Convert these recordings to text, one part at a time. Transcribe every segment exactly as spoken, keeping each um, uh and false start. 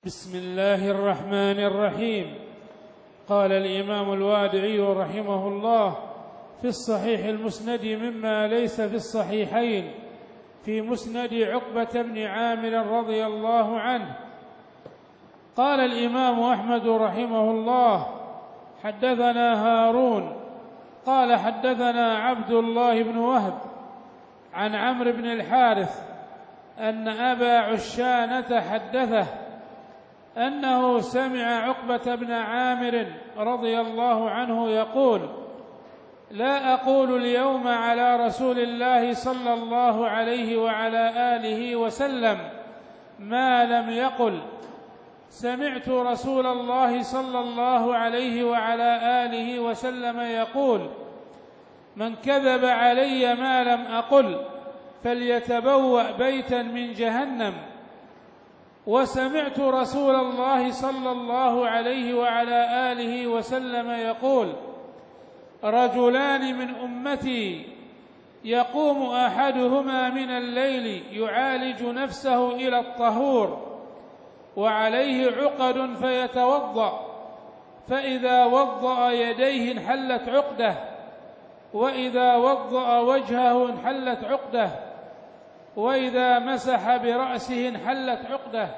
بسم الله الرحمن الرحيم. قال الإمام الوادعي رحمه الله في الصحيح المسند مما ليس في الصحيحين في مسند عقبة بن عامر رضي الله عنه. قال الإمام أحمد رحمه الله حدثنا هارون قال حدثنا عبد الله بن وهب عن عمرو بن الحارث أن أبا عشانة حدثه أنه سمع عقبة بن عامر رضي الله عنه يقول: لا أقول اليوم على رسول الله صلى الله عليه وعلى آله وسلم ما لم يقل. سمعت رسول الله صلى الله عليه وعلى آله وسلم يقول: من كذب علي ما لم أقل فليتبوأ بيتا من جهنم. وسمعت رسول الله صلى الله عليه وعلى آله وسلم يقول: رجلان من أمتي يقوم أحدهما من الليل يعالج نفسه إلى الطهور وعليه عقد فيتوضأ، فإذا وضأ يديه انحلت عقده، وإذا وضأ وجهه انحلت عقده، وإذا مسح برأسه انحلت عقده،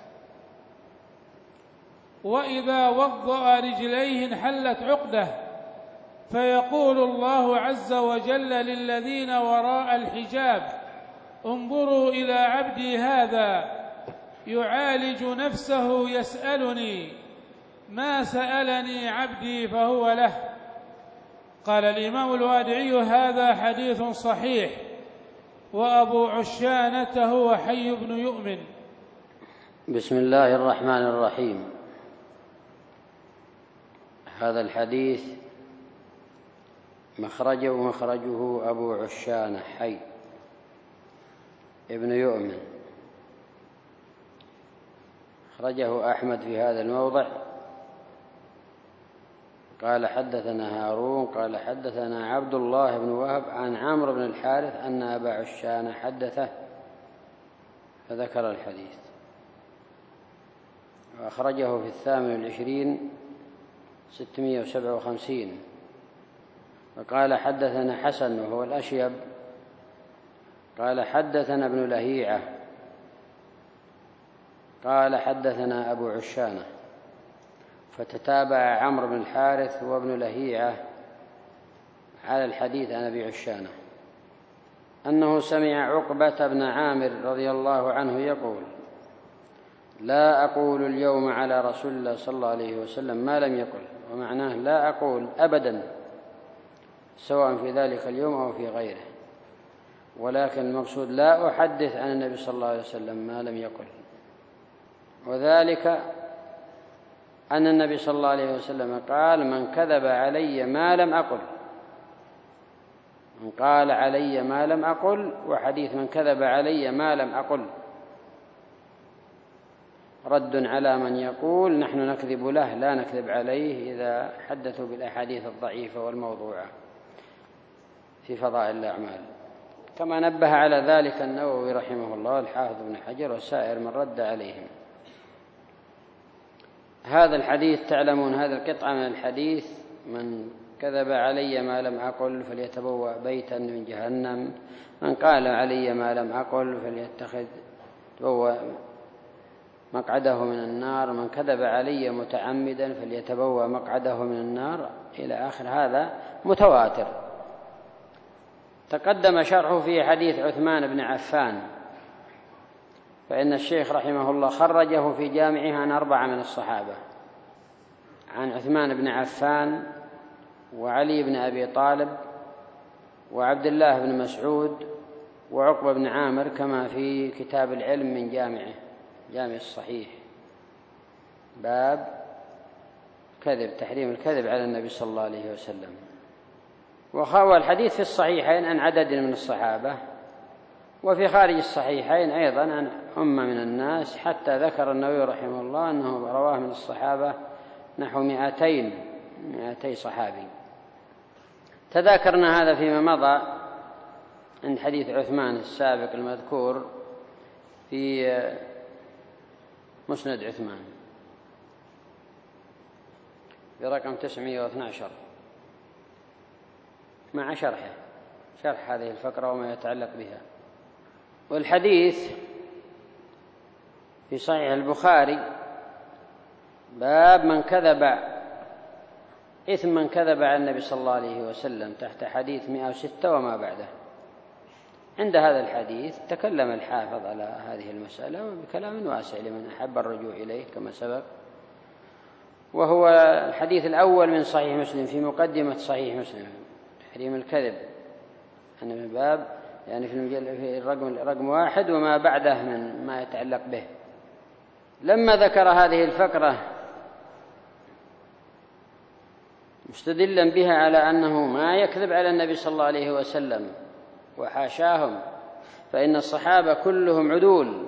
وإذا وضأ رجليه انحلت عقده. فيقول الله عز وجل للذين وراء الحجاب: انظروا إلى عبدي هذا يعالج نفسه يسألني ما سألني عبدي فهو له. قال الإمام الوادعي: هذا حديث صحيح، وأبو عشانة هو حي بن يؤمن. بسم الله الرحمن الرحيم. هذا الحديث مخرجه مخرجه أبو عشانة حي ابن يؤمن. أخرجه أحمد في هذا الموضع. قال حدثنا هارون قال حدثنا عبد الله بن وهب عن عمرو بن الحارث أن أبا عشانة حدثه، فذكر الحديث. وأخرجه في الثامن والعشرين ستمائة وسبعة وخمسين. وقال حدثنا حسن وهو الأشيب قال حدثنا ابن لهيعة قال حدثنا أبو عشانة، فتتابع عمرو بن الحارث وابن لهيعة على الحديث عن أبي عشانة أنه سمع عقبة بن عامر رضي الله عنه يقول: لا أقول اليوم على رسول الله صلى الله عليه وسلم ما لم يقل. ومعناه لا أقول أبدا سواء في ذلك اليوم أو في غيره، ولكن المقصود لا أحدث عن النبي صلى الله عليه وسلم ما لم يقل. وذلك أن النبي صلى الله عليه وسلم قال: من كذب علي ما لم أقل، من قال علي ما لم أقل. وحديث من كذب علي ما لم أقل رد على من يقول نحن نكذب له لا نكذب عليه إذا حدثوا بالأحاديث الضعيفة والموضوعة في فضائل الأعمال، كما نبه على ذلك النووي رحمه الله والحافظ بن حجر وسائر من رد عليهم. هذا الحديث تعلمون هذا القطعة من الحديث: من كذب علي ما لم أقل فليتبوأ بيتا من جهنم، من قال علي ما لم أقل فليتخذ تبوأ مقعده من النار، من كذب علي متعمدا فليتبوأ مقعده من النار، إلى آخر. هذا متواتر تقدم شرحه في حديث عثمان بن عفان، فإن الشيخ رحمه الله خرجه في جامعه عن أربعة من الصحابة: عن عثمان بن عفان وعلي بن أبي طالب وعبد الله بن مسعود وعقبة بن عامر، كما في كتاب العلم من جامعه جامع الصحيح، باب كذب تحريم الكذب على النبي صلى الله عليه وسلم. وخوى الحديث في الصحيحين عن عدد من الصحابة، وفي خارج الصحيحين أيضا عن أمة من الناس، حتى ذكر النووي رحمه الله أنه رواه من الصحابة نحو مئتين مئتي صحابي. تذاكرنا هذا فيما مضى عند حديث عثمان السابق المذكور في مسند عثمان برقم تسعمائة واثني عشر مع شرحه، شرح هذه الفقرة وما يتعلق بها. والحديث في صحيح البخاري باب من كذب إثم من كذب على النبي صلى الله عليه وسلم تحت حديث مئة وستة وما بعده. عند هذا الحديث تكلم الحافظ على هذه المسألة بكلام واسع لمن أحب الرجوع إليه كما سبق، وهو الحديث الأول من صحيح مسلم في مقدمة صحيح مسلم، تحريم الكذب، أنا من باب يعني في الرقم رقم واحد وما بعده من ما يتعلق به. لما ذكر هذه الفقرة مستدلا بها على أنه ما يكذب على النبي صلى الله عليه وسلم وحاشاهم، فإن الصحابة كلهم عدول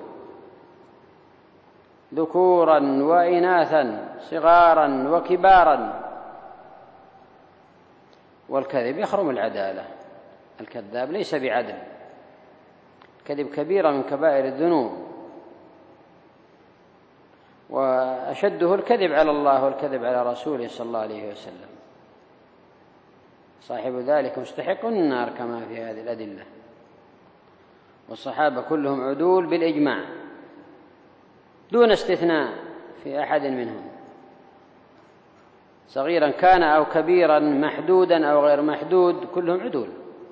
ذكورا وإناثا صغارا وكبارا، والكذب يحرم العدالة، الكذاب ليس بعدل، الكذب كبيرة من كبائر الذنوب، وأشده الكذب على الله والكذب على رسوله صلى الله عليه وسلم، صاحب ذلك مستحق النار كما في هذه الأدلة. والصحابة كلهم عدول بالإجماع دون استثناء في أحد منهم، صغيرا كان أو كبيرا، محدودا أو غير محدود، كلهم عدول.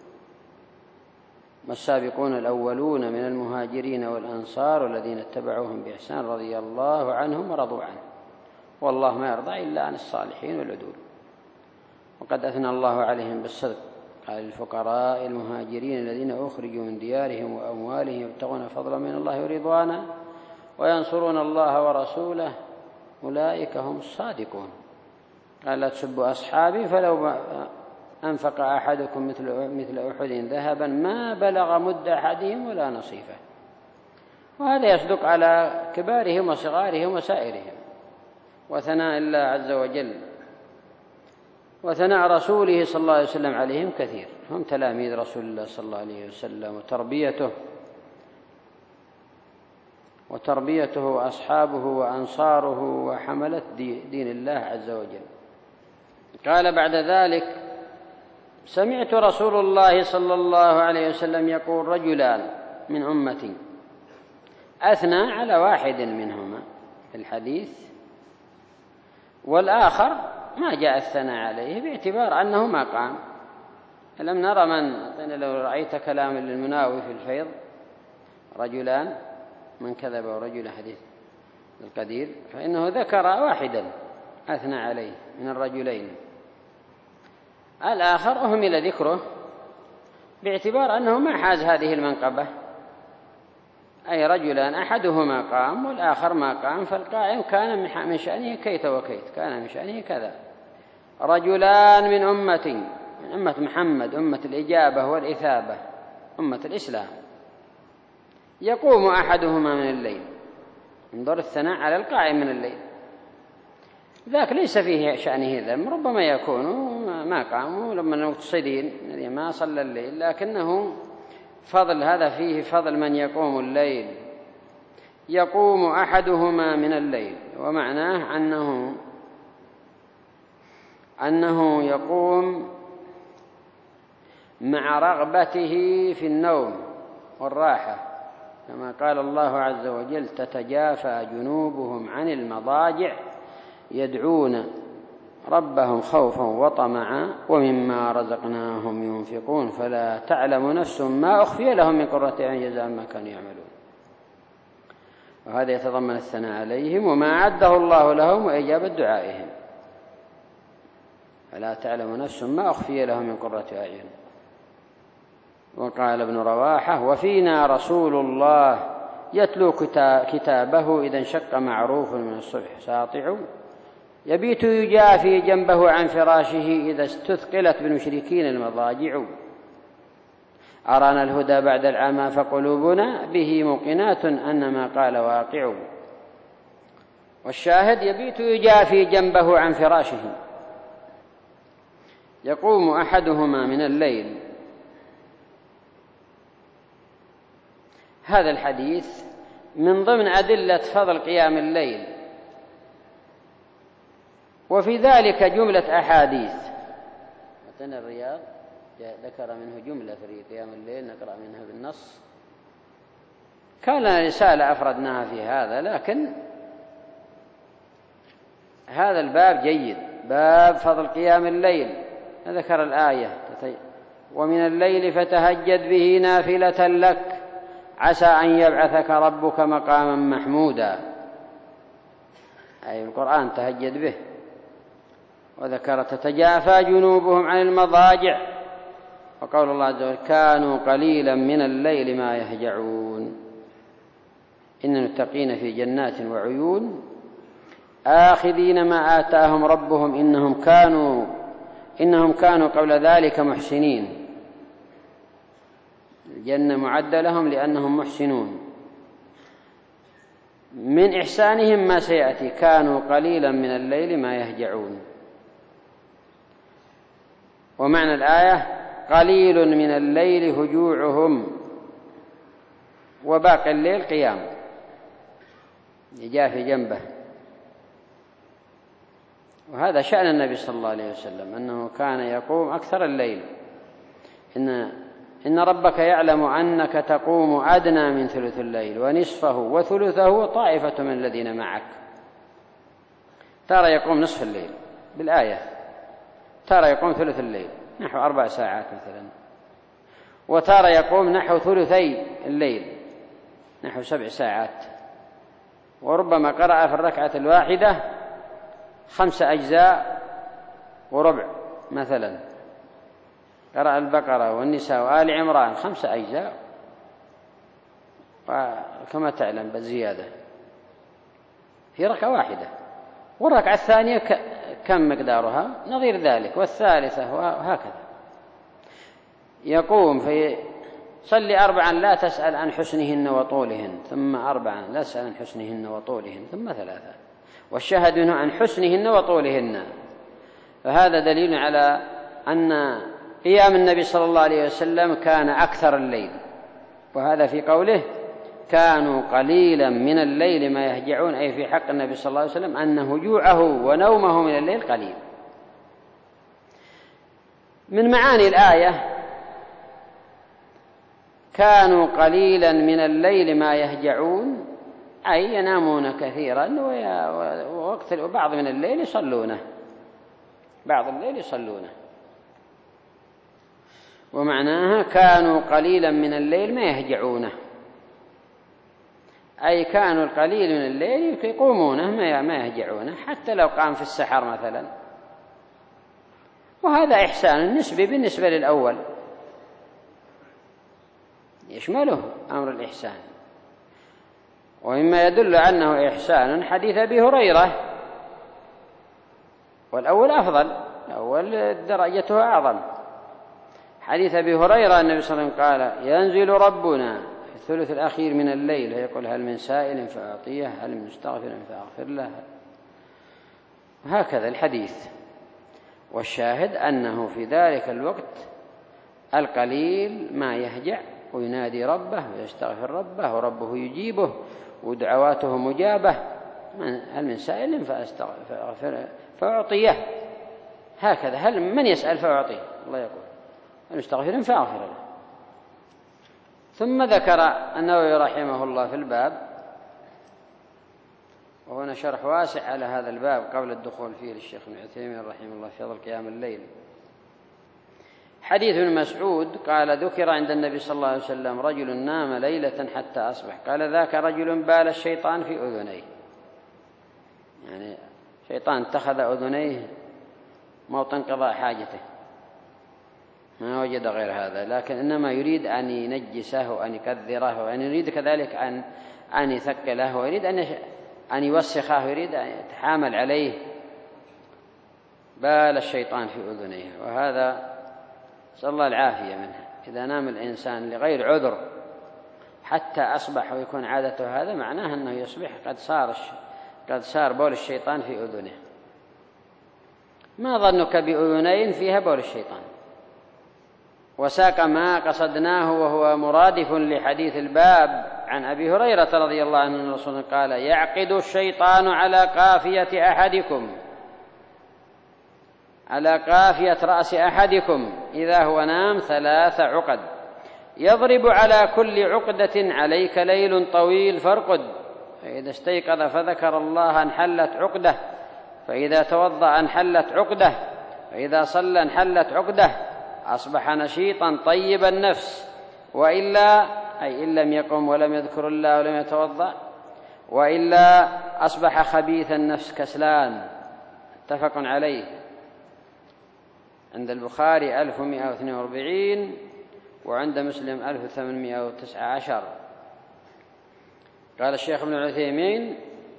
والسابقون الأولون من المهاجرين والأنصار والذين اتبعوهم بإحسان رضي الله عنهم ورضوا عنه، والله ما يرضى إلا عن الصالحين والعدول. وقد أثنى الله عليهم بالصدق، قال الفقراء المهاجرين الذين أخرجوا من ديارهم وأموالهم يبتغون فضلا من الله ورضوانا وينصرون الله ورسوله أولئك هم الصادقون. قال لا تسبوا أصحابي فلو أنفق أحدكم مثل مثل أحد ذهبا ما بلغ مد أحدهم ولا نصيفه. وهذا يصدق على كبارهم وصغارهم وسائرهم. وثناء الله عز وجل وثناء رسوله صلى الله عليه وسلم عليهم كثير، هم تلاميذ رسول الله صلى الله عليه وسلم وتربيته وتربيته وأصحابه وأنصاره وحملة دين الله عز وجل. قال بعد ذلك سمعت رسول الله صلى الله عليه وسلم يقول رجلان من أمتي، أثنى على واحد منهما في الحديث، والآخر ما جاء الثناء عليه باعتبار أنه ما قام. ألم نرى من لو رأيت كلام للمناوي في الفيض رجلان من كذب ورجل حديث القدير، فإنه ذكر واحدا أثنى عليه من الرجلين، الآخر أهمل ذكره باعتبار أنه ما حاز هذه المنقبة، أي رجلان أحدهما قام والآخر ما قام، فالقائم كان من شأنه كيت وكيت، كان من شأنه كذا. رجلان من أمتي، من أمة محمد، أمة الإجابة والإثابة، أمة الإسلام، يقوم أحدهما من الليل، انظر الثناء على القائم من الليل، ذاك ليس فيه شأنه ذم، ربما يكون ما قاموا لما المقتصدين ما صلى الليل، لكنه فضل هذا فيه فضل من يقوم الليل. يقوم أحدهما من الليل، ومعناه أنه أنه يقوم مع رغبته في النوم والراحة، كما قال الله عز وجل تتجافى جنوبهم عن المضاجع يدعون ربهم خوفا وطمعا ومما رزقناهم ينفقون فلا تعلم نفس ما أخفي لهم من قرة أعين جزاء ما كانوا يعملون. وهذا يتضمن الثناء عليهم وما أعده الله لهم وإجابة دعائهم، فلا تعلم نفس ما أخفي لهم من قرة أعين. وقال ابن رواحة وفينا رسول الله يتلو كتابه إذا انشق معروف من الصبح ساطع، يبيت يجافي جنبه عن فراشه إذا استثقلت بالمشركين المضاجع، أرانا الهدى بعد العمى فقلوبنا به موقنات أن ما قال واقع. والشاهد يبيت يجافي جنبه عن فراشه، يقوم أحدهما من الليل. هذا الحديث من ضمن أدلة فضل قيام الليل، وفي ذلك جملة أحاديث. مثلا الرياض ذكر منه جملة في قيام الليل نقرأ منها بالنص. كان لنا رسالة أفردناها في هذا، لكن هذا الباب جيد، باب فضل قيام الليل. ذكر الآية: ومن الليل فتهجد به نافلة لك عسى أن يبعثك ربك مقاما محمودا، أي القرآن تهجد به. وذكر: تتجافى جنوبهم عن المضاجع، وقول الله عز وجل: كانوا قليلا من الليل ما يهجعون. إن المتقين في جنات وعيون آخذين ما آتاهم ربهم إنهم كانوا إنهم كانوا قبل ذلك محسنين. الجنة معدة لهم لأنهم محسنون. من إحسانهم ما سيأتي: كانوا قليلا من الليل ما يهجعون. ومعنى الآية: قليل من الليل هجوعهم، وباقي الليل قيام، جاء في جنبه. وهذا شأن النبي صلى الله عليه وسلم، أنه كان يقوم أكثر الليل. إن إن ربك يعلم أنك تقوم أدنى من ثلث الليل ونصفه وثلثه وطائفة من الذين معك. ترى يقوم نصف الليل بالآية، ترى يقوم ثلث الليل نحو أربع ساعات مثلا، وترى يقوم نحو ثلثي الليل نحو سبع ساعات. وربما قرأ في الركعة الواحدة خمس أجزاء وربع مثلا، قرأ البقرة والنساء وآل عمران خمس أجزاء، كما تعلم بالزيادة في ركعة واحدة. والركعة الثانية كم مقدارها؟ نظير ذلك، والثالثة، وهكذا. يقوم في صل أربعا لا تسأل عن حسنهن وطولهن، ثم أربعا لا تسأل عن حسنهن وطولهن، ثم ثلاثة، والشاهد منه عن حسنهن وطولهن. فهذا دليل على أن قيام النبي صلى الله عليه وسلم كان أكثر الليل، وهذا في قوله: كانوا قليلا من الليل ما يهجعون، أي في حق النبي صلى الله عليه وسلم أن هجوعه ونومه من الليل قليل. من معاني الآية: كانوا قليلا من الليل ما يهجعون، أي ينامون كثيرا، ووقت وبعض من الليل يصلونه، بعض الليل يصلونه. ومعناها كانوا قليلا من الليل ما يهجعونه، أي كانوا القليل من الليل يقومونه ما يهجعونه، حتى لو قام في السحر مثلا. وهذا إحسان نسبي بالنسبة للأول، يشمله أمر الإحسان. ومما يدل أنه إحسان حديث أبي هريرة، والأول أفضل، الأول درجته أعظم. حديث أبي هريرة النبي صلى الله عليه وسلم قال: ينزل ربنا في الثلث الأخير من الليل يقول: هل من سائل فأعطيه، هل من مستغفر فأغفر له. هكذا الحديث. والشاهد أنه في ذلك الوقت القليل ما يهجع وينادي ربه ويستغفر ربه، وربه يجيبه ودعواته مجابة. هل من سائل فأغفر فأعطيه، هكذا. هل من يسأل فأعطيه، الله يقول: هل مستغفر فأغفر له. ثم ذكر النووي رحمه الله في الباب، وهنا شرح واسع على هذا الباب قبل الدخول فيه للشيخ ابن عثيمين رحمه الله في فضل قيام الليل، حديث ابن مسعود قال: ذكر عند النبي صلى الله عليه وسلم رجل نام ليلة حتى أصبح، قال: ذاك رجل بال الشيطان في أذنيه، يعني شيطان اتخذ أذنيه موطن قضاء حاجته، ما وجد غير هذا، لكن إنما يريد أن ينجسه وأن يكذره، وأن يريد كذلك أن أن يثقله، ويريد أن أن يوسخه، يريد أن يتحامل عليه. بال الشيطان في أذنيه، وهذا نسأل الله العافية منه. إذا نام الإنسان لغير عذر حتى أصبح ويكون عادته هذا، معناه أنه يصبح قد صار قد صار بول الشيطان في أذنه. ما ظنك بأذنين فيها بول الشيطان؟ وساق ما قصدناه وهو مرادف لحديث الباب عن أبي هريرة رضي الله عنه أن الرسول قال: يعقد الشيطان على قافية أحدكم على قافية رأس أحدكم إذا هو نام ثلاث عقد، يضرب على كل عقدة: عليك ليل طويل فارقد، فإذا استيقظ فذكر الله انحلت عقدة، فإذا توضأ انحلت عقدة، فإذا صلى انحلت عقدة، أصبح نشيطا طيب النفس. وإلا أي إن لم يقم ولم يذكر الله ولم يتوضأ، وإلا أصبح خبيث النفس كسلان. متفق عليه عند البخاري ألف ومائة واثنين وأربعين وعند مسلم ألف وثمانمائة وتسعة عشر. قال الشيخ ابن عثيمين: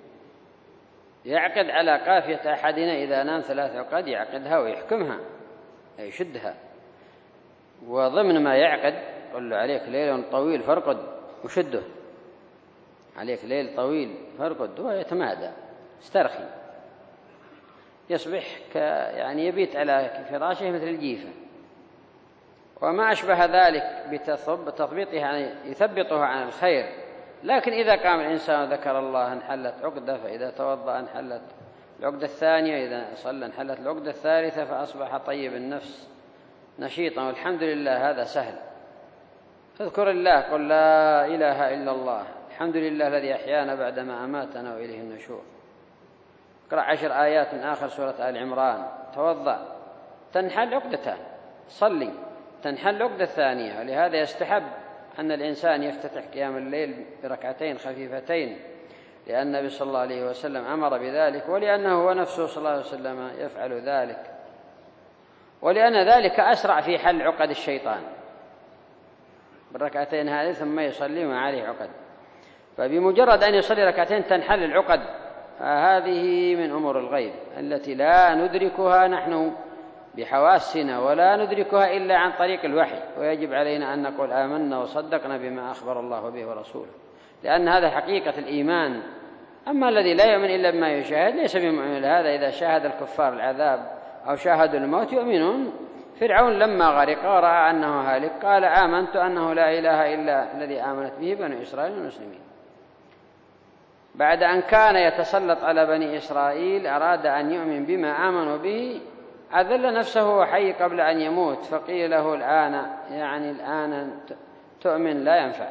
يعقد على قافية أحدنا إذا نام ثلاث عقد، يعقدها ويحكمها يشدها، وضمن ما يعقد قل له: عليك ليل طويل فارقد، وشده، عليك ليل طويل فارقد، ويتمادى استرخي، يصبح ك يعني يبيت على فراشه مثل الجيفة. وما أشبه ذلك بتثبيطه يعني يثبطه عن الخير. لكن إذا قام الإنسان وذكر الله انحلت عقدة، فإذا توضأ انحلت العقدة الثانية، إذا صلى انحلت العقدة الثالثة، فأصبح طيب النفس نشيطا. والحمد لله هذا سهل. اذكر الله، قل لا إله إلا الله، الحمد لله الذي أحيانا بعدما أماتنا وإليه النشور. اقرأ عشر آيات من آخر سورة آل عمران، توضأ تنحل عقدتان، صلي تنحل العقدة الثانية. ولهذا يستحب أن الإنسان يفتتح قيام الليل بركعتين خفيفتين، لأن النبي صلى الله عليه وسلم أمر بذلك، ولأنه هو نفسه صلى الله عليه وسلم يفعل ذلك، ولأن ذلك أسرع في حل عقد الشيطان بالركعتين هذه، ثم يصلي ما عليه عقد. فبمجرد أن يصلي ركعتين تنحل العقد. هذه من أمور الغيب التي لا ندركها نحن بحواسنا، ولا ندركها إلا عن طريق الوحي، ويجب علينا أن نقول آمنا وصدقنا بما أخبر الله به ورسوله، لأن هذا حقيقة الإيمان. أما الذي لا يؤمن إلا بما يشاهد ليس بمؤمن. هذا إذا شاهد الكفار العذاب أو شاهدوا الموت يؤمنون. فرعون لما غرق ورأى أنه هالك قال: آمنت أنه لا إله إلا الذي آمنت به بنو إسرائيل والمسلمين. بعد أن كان يتسلط على بني إسرائيل أراد أن يؤمن بما آمنوا به، أذل نفسه وحي قبل أن يموت، فقيل له: الآن يعني الآن تؤمن لا ينفع.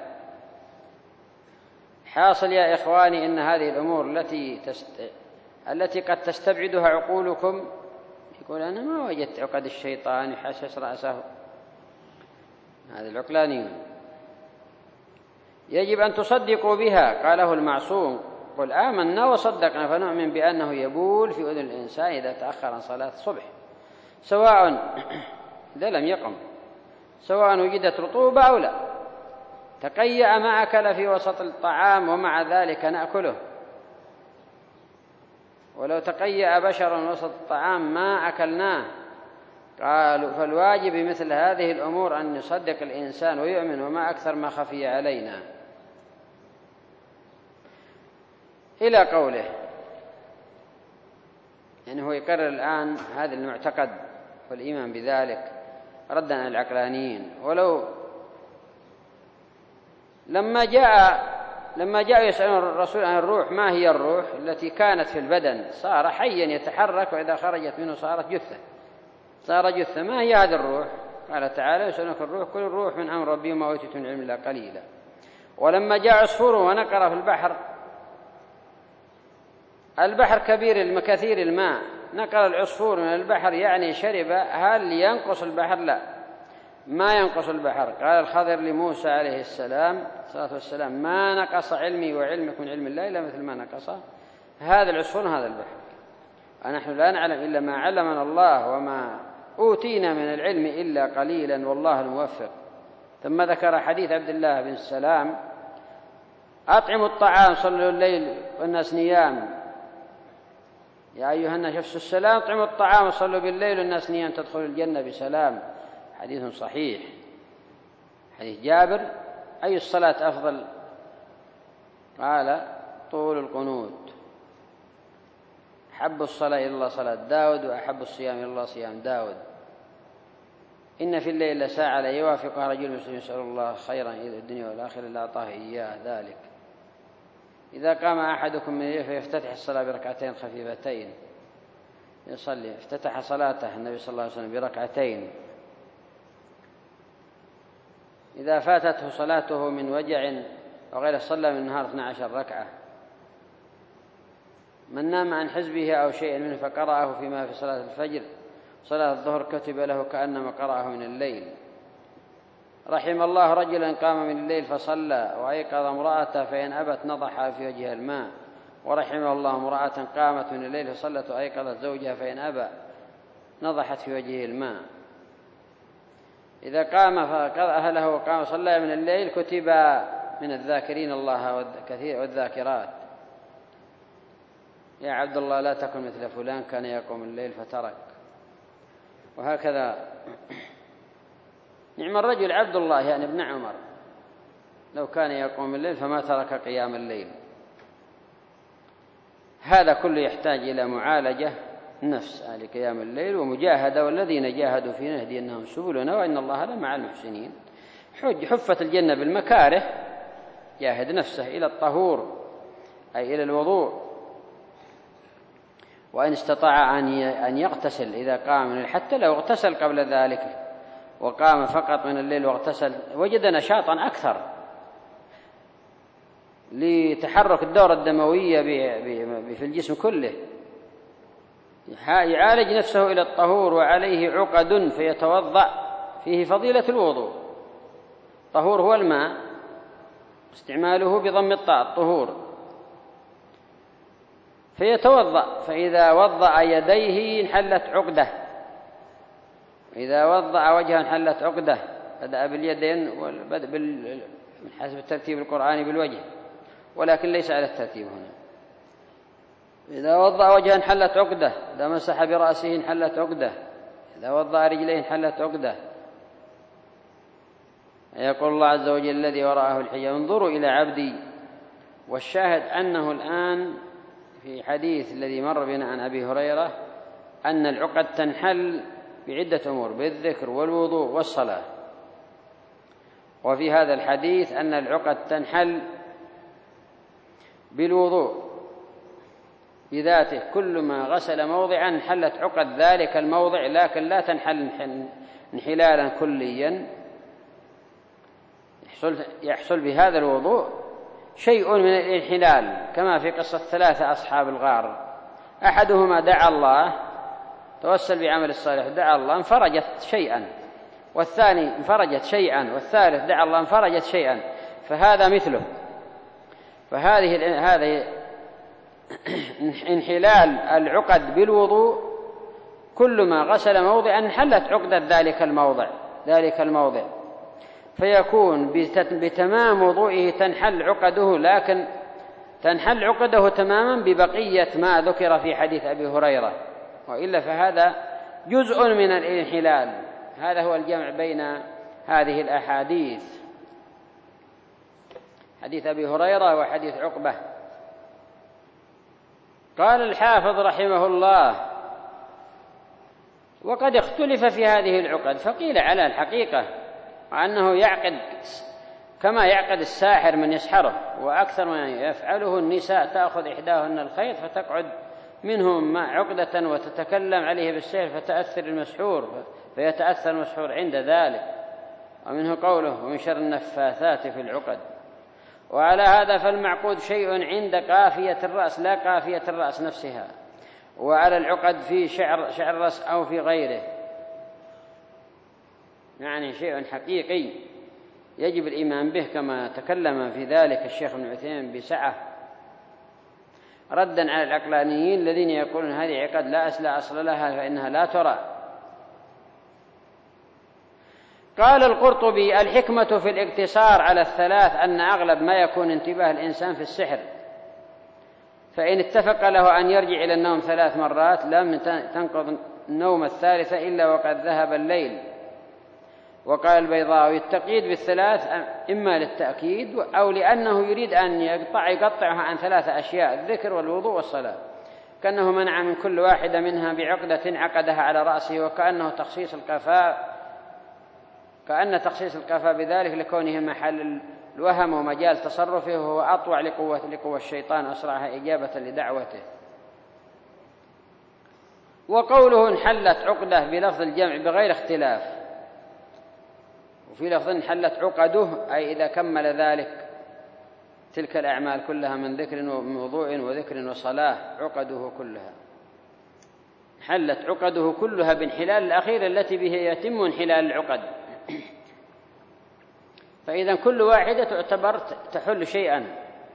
حاصل يا إخواني أن هذه الأمور التي تست... التي قد تستبعدها عقولكم، يقول: أنا ما وجدت عقد الشيطان، يحسس رأسه. هذا العقلانيون. يجب أن تصدقوا بها، قاله المعصوم: قل آمنا وصدقنا، فنؤمن بأنه يبول في أذن الإنسان إذا تأخر عن صلاة الصبح، سواء إذا لم يقم، سواء وجدت رطوبة أو لا، تقيأ ما أكل في وسط الطعام ومع ذلك نأكله. ولو تقيأ بشر وسط الطعام ما أكلناه. قالوا: فالواجب مثل هذه الأمور أن يصدق الإنسان ويؤمن، وما أكثر ما خفي علينا. إلى قوله، يعني هو يقرر الآن هذا المعتقد والإيمان بذلك ردا على العقلانيين. ولو لما جاء لما جاءوا يسألون الرسول عن الروح، ما هي الروح التي كانت في البدن، صار حيا يتحرك، وإذا خرجت منه صارت جثة، صار جثة، ما هي هذه الروح؟ قال تعالى: يسألونك الروح، قل الروح من أمر ربي وما أوتيتم من العلم إلا قليلا. ولما جاء عصفور ونقر في البحر، البحر كبير كثير الماء، نقر العصفور من البحر يعني شرب، هل ينقص البحر؟ لا، ما ينقص البحر. قال الخضر لموسى عليه السلام الصلاة والسلام: ما نقص علمي وعلمك من علم الله إلا مثل ما نقص هذا العصفور هذا البحر. ونحن لا نعلم إلا ما علمنا الله، وما أوتينا من العلم إلا قليلا، والله الموفق. ثم ذكر حديث عبد الله بن السلام: أطعموا الطعام صلوا الليل والناس نيام، يا أيها الناس افشوا السلام، اطعموا الطعام وصلوا بالليل والناس نيام تدخلوا الجنة بسلام. حديث صحيح. حديث جابر: أي الصلاة أفضل؟ قال: طول القنوت. أحب الصلاة إلى الله صلاة داود، وأحب الصيام إلى الله صيام داود. إن في الليل لساعة لا يوافقها رجل مسلم يسأل الله خيرا إلى الدنيا والآخرة إلا أعطاه إياه ذلك. إذا قام أحدكم من الليل فيفتتح الصلاة بركعتين خفيفتين، يصلي افتتح صلاته النبي صلى الله عليه وسلم بركعتين. إذا فاتته صلاته من وجع وغيره صلى من النهار اثنتا عشرة ركعة. من نام عن حزبه أو شيء منه فقرأه فيما في صلاة الفجر صلاة الظهر كتب له كأنما قرأه من الليل. رحم الله رجلا قام من الليل فصلى وأيقظ امرأته فإن أبت نضح في وجهها الماء. ورحم الله امرأة قامت من الليل فصلت وأيقظت زوجها فإن أبى نضحت في وجهه الماء. إذا قام فقضى أهله وقام صلى من الليل كتب من الذاكرين الله كثير والذاكرات. يا عبد الله لا تكن مثل فلان كان يقوم الليل فترك. وهكذا نعم الرجل عبد الله يعني ابن عمر لو كان يقوم الليل فما ترك قيام الليل. هذا كله يحتاج إلى معالجة النفس لقيام الليل ومجاهدة، والذين جاهدوا فينا نهدينهم سبلنا وإن الله لمع المحسنين. حفت الجنة بالمكاره، جاهد نفسه إلى الطهور أي إلى الوضوء، وإن استطاع أن يغتسل إذا قام من الليل، حتى لو اغتسل قبل ذلك وقام فقط من الليل واغتسل وجد نشاطا أكثر لتحرك الدورة الدموية في الجسم كله، يعالج نفسه إلى الطهور. وعليه عقد فيتوضأ فيه فضيلة الوضوء. طهور هو الماء، استعماله بضم الطاء الطهور. فيتوضأ فإذا وضأ يديه انحلت عقده، إذا وضأ وجهه انحلت عقده. بدأ باليدين والبدء بال... حسب الترتيب القرآني بالوجه، ولكن ليس على الترتيب هنا. إذا وضأ وجهه انحلت عقده، إذا مسح برأسه انحلت عقده، إذا وضأ رجليه انحلت عقده. يقول الله عز وجل الذي وراءه الحجاب انظروا إلى عبدي. والشاهد أنه الآن في حديث الذي مر بنا عن أبي هريرة أن العقد تنحل بعدة أمور، بالذكر والوضوء والصلاة. وفي هذا الحديث أن العقد تنحل بالوضوء بذاته، كل ما غسل موضعا انحلت عقد ذلك الموضع، لكن لا تنحل انحلالا كليا. يحصل, يحصل بهذا الوضوء شيء من الانحلال، كما في قصة ثلاثة أصحاب الغار، أحدهما دعا الله توسل بعمل الصالح دعا الله انفرجت شيئا، والثاني انفرجت شيئا، والثالث دعا الله انفرجت شيئا، فهذا مثله. فهذه هذه انحلال العقد بالوضوء، كل ما غسل موضعا انحلت عقدة ذلك الموضع ذلك الموضع فيكون بتمام وضوئه تنحل عقده، لكن تنحل عقده تماما ببقية ما ذكر في حديث أبي هريرة، وإلا فهذا جزء من الانحلال. هذا هو الجمع بين هذه الأحاديث، حديث أبي هريرة وحديث عقبة. قال الحافظ رحمه الله وقد اختلف في هذه العقد، فقيل على الحقيقة وأنه يعقد كما يعقد الساحر من يسحره، وأكثر ما يفعله النساء تأخذ إحداهن الخيط فتقعد منهم عقدة وتتكلم عليه بالسحر فتأثر المسحور فيتأثر المسحور عند ذلك. ومنه قوله ومن شر النفاثات في العقد. وعلى هذا فالمعقود شيء عند قافية الرأس لا قافية الرأس نفسها، وعلى العقد في شعر شعر الرأس أو في غيره، يعني شيء حقيقي يجب الإيمان به، كما تكلم في ذلك الشيخ ابن عثيمين بسعة ردا على العقلانيين الذين يقولون هذه عقد لا أصل أصل لها فإنها لا ترى. قال القرطبي الحكمة في الاقتصار على الثلاث أن أغلب ما يكون انتباه الإنسان في السحر، فإن اتفق له أن يرجع إلى النوم ثلاث مرات لم تنقض النوم الثالثة إلا وقد ذهب الليل. وقال البيضاوي التقييد بالثلاث إما للتأكيد أو لأنه يريد أن يقطع يقطعها عن ثلاثة أشياء: الذكر والوضوء والصلاة، كأنه منع من كل واحدة منها بعقدة عقدها على رأسه، وكأنه تخصيص القفاء كأن تخصيص القفا بذلك لكونه محل الوهم ومجال تصرفه، وهو أطوع لقوة لقوة الشيطان أسرعها إجابة لدعوته. وقوله انحلت عقده بلفظ الجمع بغير اختلاف، وفي لفظ انحلت عقده أي إذا كمل ذلك تلك الأعمال كلها من ذكر ووضوء وذكر وصلاة عقده كلها. انحلت عقده كلها بانحلال الأخير التي به يتم انحلال العقد. فإذا كل واحدة تعتبر تحل شيئا.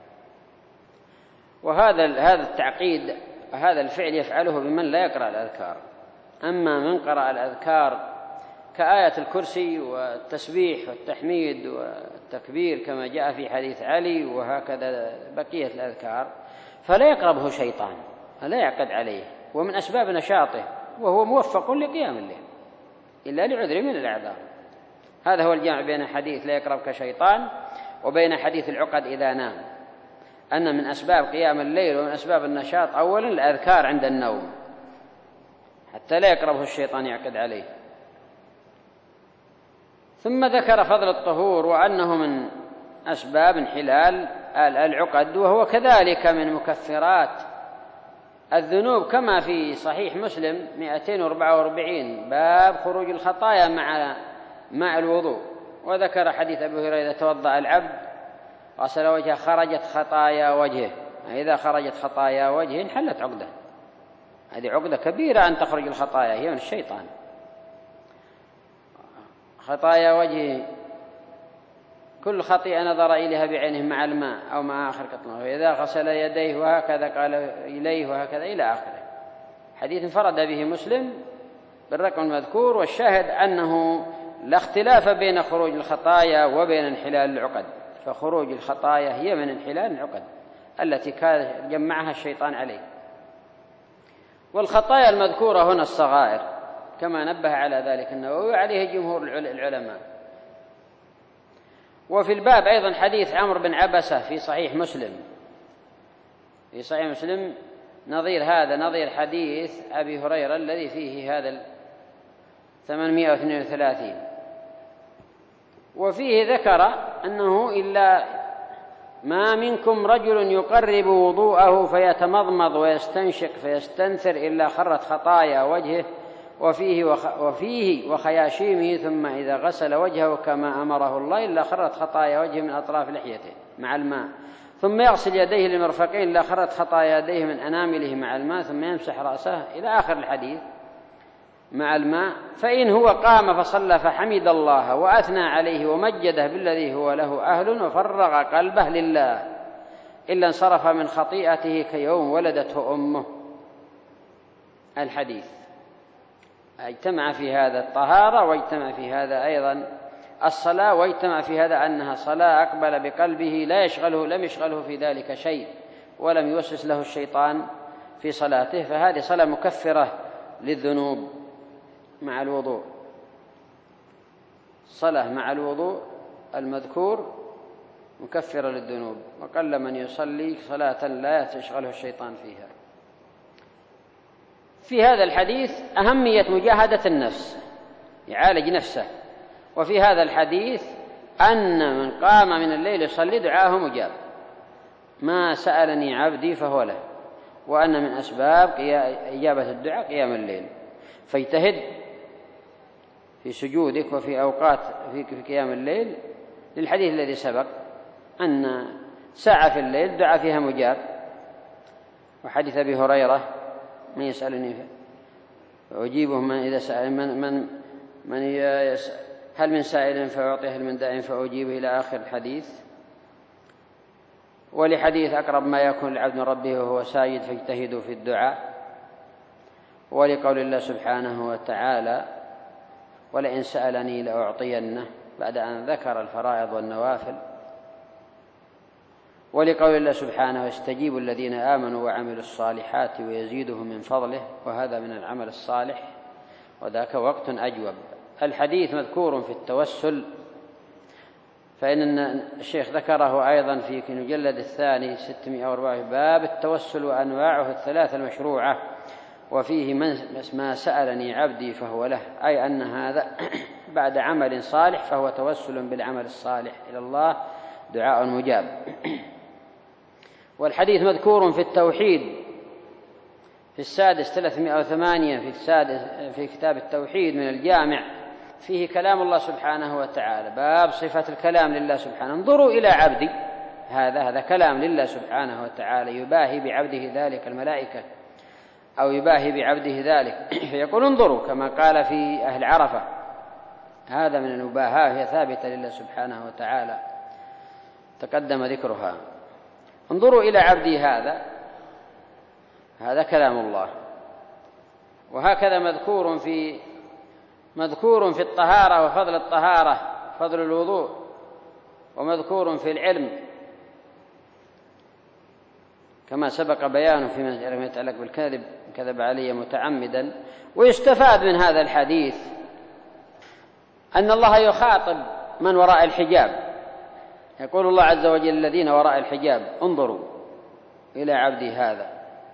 وهذا هذا التعقيد هذا الفعل يفعله بمن لا يقرأ الأذكار. أما من قرأ الأذكار كآية الكرسي والتسبيح والتحميد والتكبير كما جاء في حديث علي وهكذا بقية الأذكار فلا يقربه شيطان، لا يعقد عليه، ومن أسباب نشاطه، وهو موفق لقيام الليل إلا لعذر من الأعذار. هذا هو الجمع بين حديث لا يقربك شيطان وبين حديث العقد إذا نام، أن من أسباب قيام الليل ومن أسباب النشاط أولا الأذكار عند النوم حتى لا يقربه الشيطان يعقد عليه. ثم ذكر فضل الطهور وأنه من أسباب انحلال العقد، وهو كذلك من مكفرات الذنوب كما في صحيح مسلم مئتين وأربعة وأربعين باب خروج الخطايا مع مع الوضوء. وذكر حديث أبي هريرة إذا توضأ العبد غسل وجهه خرجت خطايا وجهه، إذا خرجت خطايا وجهه انحلت عقده. هذه عقدة كبيرة أن تخرج الخطايا، هي من الشيطان. خطايا وجهه كل خطيئة نظر إليها بعينه مع الماء أو مع آخر قطنه، وإذا غسل يديه وهكذا قال إليه وهكذا إلى آخره. حديث انفرد به مسلم بالرقم المذكور. والشاهد أنه لا اختلاف بين خروج الخطايا وبين انحلال العقد، فخروج الخطايا هي من انحلال العقد التي كان جمعها الشيطان عليه. والخطايا المذكورة هنا الصغائر كما نبه على ذلك النووي عليه جمهور العلماء. وفي الباب أيضا حديث عمرو بن عبسة في صحيح مسلم في صحيح مسلم نظير هذا نظير حديث أبي هريرة الذي فيه هذا ثمانمائة واثنين وثلاثين. وفيه ذكر أنه إلا ما منكم رجل يقرب وضوءه فيتمضمض ويستنشق فيستنثر إلا خرت خطايا وجهه وفيه, وخ وفيه وخياشيمه، ثم إذا غسل وجهه كما أمره الله إلا خرت خطايا وجهه من أطراف لحيته مع الماء، ثم يغسل يديه للمرفقين إلا خرت خطايا يديه من أنامله مع الماء، ثم يمسح رأسه إلى آخر الحديث مع الماء. فإن هو قام فصلى فحمد الله وأثنى عليه ومجده بالذي هو له أهل وفرغ قلبه لله إلا انصرف من خطيئته كيوم ولدته أمه. الحديث اجتمع في هذا الطهارة، واجتمع في هذا أيضا الصلاة، واجتمع في هذا أنها صلاة أقبل بقلبه لا يشغله لم يشغله في ذلك شيء ولم يوسوس له الشيطان في صلاته، فهذه صلاة مكفرة للذنوب مع الوضوء. صلاة مع الوضوء المذكور مكفرة للذنوب، وقل من يصلي صلاة لا يشغله الشيطان فيها. في هذا الحديث أهمية مجاهدة النفس، يعالج نفسه. وفي هذا الحديث أن من قام من الليل يصلي دعاه مجاب، ما سألني عبدي فهو له، وأن من أسباب إجابة الدعاء قيام الليل. فاجتهد في سجودك وفي أوقات في قيام الليل، للحديث الذي سبق أن ساعة في الليل دعا فيها مجاب. وحديث أبي هريرة من يسألني فأجيبه، من إذا سأل من من من يسأل هل من سائل فأعطيه، هل من داع فأجيبه، إلى آخر الحديث. ولحديث أقرب ما يكون العبد من ربه وهو ساجد فاجتهدوا في الدعاء. ولقول الله سبحانه وتعالى ولئن سألني لأعطينه، بعد أن ذكر الفرائض والنوافل. ولقول الله سبحانه واستجيبوا الذين آمنوا وعملوا الصالحات ويزيدهم من فضله، وهذا من العمل الصالح وذاك وقت أجوب. الحديث مذكور في التوسل، فإن الشيخ ذكره أيضا في المجلد الثاني ستمائة وأربعة باب التوسل وأنواعه الثلاثة المشروعة، وفيه ما سألني عبدي فهو له، أي أن هذا بعد عمل صالح فهو توسل بالعمل الصالح إلى الله، دعاء مجاب. والحديث مذكور في التوحيد في السادس ثلاثمائة وثمانية في السادس في كتاب التوحيد من الجامع، فيه كلام الله سبحانه وتعالى، باب صفة الكلام لله سبحانه. انظروا إلى عبدي، هذا هذا كلام لله سبحانه وتعالى، يباهي بعبده ذلك الملائكة أو يباهي بعبده ذلك فيقول انظروا، كما قال في أهل عرفة، هذا من المباهاة، هي ثابتة لله سبحانه وتعالى تقدم ذكرها. انظروا إلى عبدي، هذا هذا كلام الله. وهكذا مذكور في مذكور في الطهارة وفضل الطهارة، فضل الوضوء، ومذكور في العلم كما سبق بيانه فيما يتعلق بالكذب، كذب علي متعمدا. ويستفاد من هذا الحديث أن الله يخاطب من وراء الحجاب، يقول الله عز وجل الذين وراء الحجاب انظروا إلى عبدي هذا.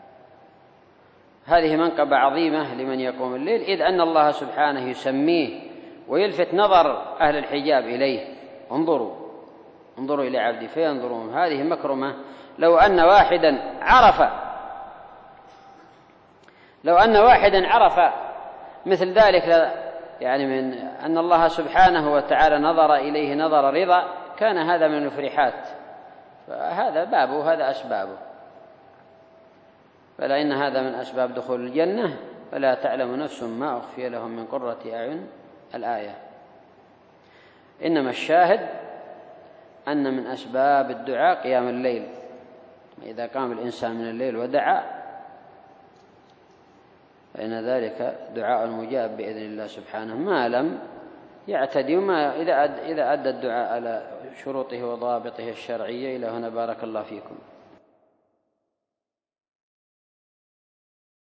هذه منقبة عظيمة لمن يقوم الليل، إذ أن الله سبحانه يسميه ويلفت نظر أهل الحجاب إليه، انظروا انظروا إلى عبدي فينظرون. هذه مكرمة. لو أن واحدا عرف لو أن واحدا عرف مثل ذلك، يعني من أن الله سبحانه وتعالى نظر إليه نظر رضا، كان هذا من المفرحات. فهذا بابه، هذا أسبابه. فلا إن هذا من أسباب دخول الجنة، فلا تعلم نفس ما أخفي لهم من قرة أعين، الآية. إنما الشاهد أن من أسباب الدعاء قيام الليل، إذا قام الإنسان من الليل ودعا فإن ذلك دعاء مجاب بإذن الله سبحانه، ما لم يعتدي، وما إذا أدى الدعاء على شروطه وضوابطه الشرعية. إلى هنا بارك الله فيكم.